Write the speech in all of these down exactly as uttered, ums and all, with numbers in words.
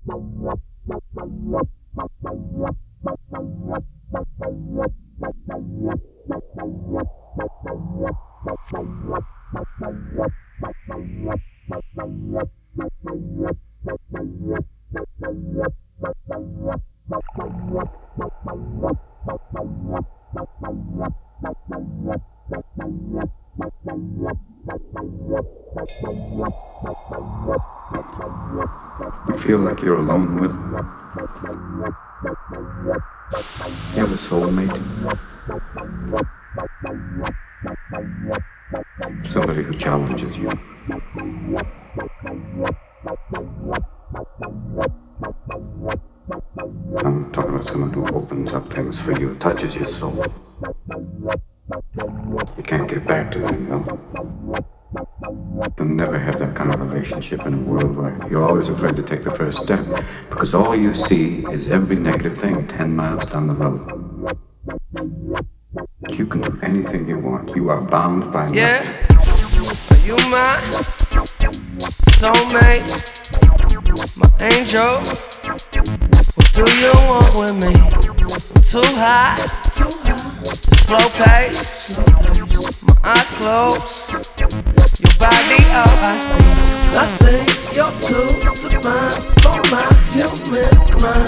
You feel like you're alone, Will? You have a soulmate? Somebody who challenges you. I'm talking about someone who opens up things for you, touches your soul. You can't give back to them, no? You'll never have that kind of relationship in a world where you're always afraid to take the first step because all you see is every negative thing ten miles down the road. You can do anything you want. You are bound by nothing. Yeah, are you my soulmate, my angel? What do you want with me? I'm too high, too high. Slow pace, my eyes closed. Your body, all I see. Nothing, you're too divine for my human mind.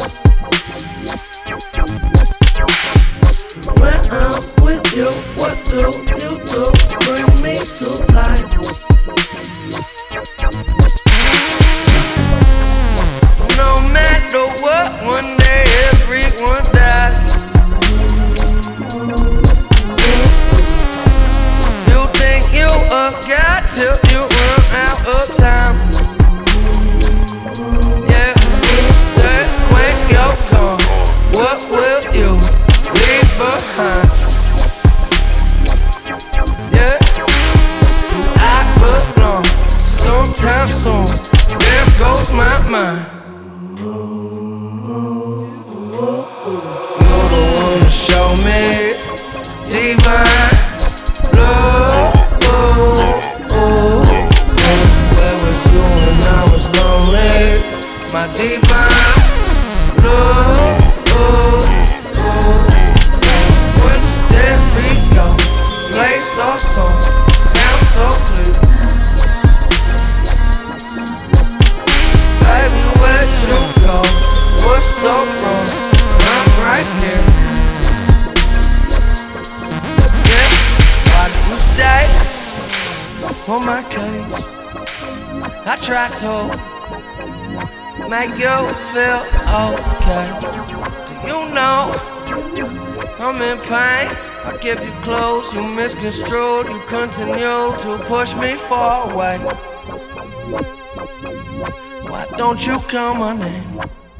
When I'm with you, what do you do? Bring me to life. No matter what, one day everyone dies. You think you a god till you run out of time. Yeah, say when you're gone, what will you leave behind? Yeah, do I belong? Sometime soon, there goes my mind. You're the one to show me divine love. Where was you when I was lonely? My divine love. When the stereo plays our song, sounds so clear. Baby, where'd you go? What's so wrong? I'm right here. Yeah, why did you stay on my case? I tried to make you feel okay. Do you know I'm in pain? I give you close, you misconstrued. You continue to push me far away. Why don't you call my name?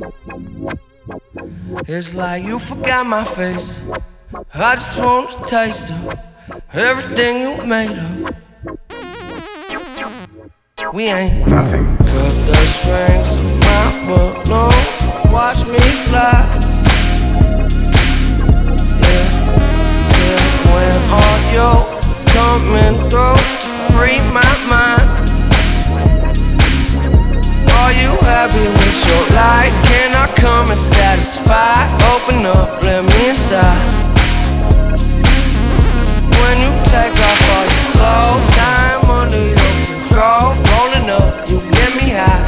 It's like you forgot my face. I just want to taste of everything you made of. We ain't Nothing. cut the strings of my balloon. Watch me fly. Yeah, till when are you coming through to free my mind? Are you happy with your life? Can I come and satisfy? Open up, let me inside. When you take off all your clothes, I'm under your control. Rolling up, you get me high.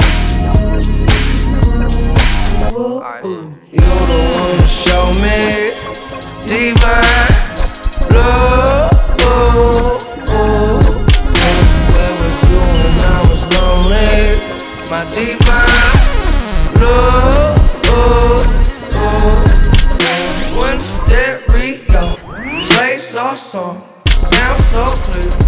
You're the one to show me divine love. Where was you when I was lonely? My divine love. When the stereo plays our song, sounds so clear.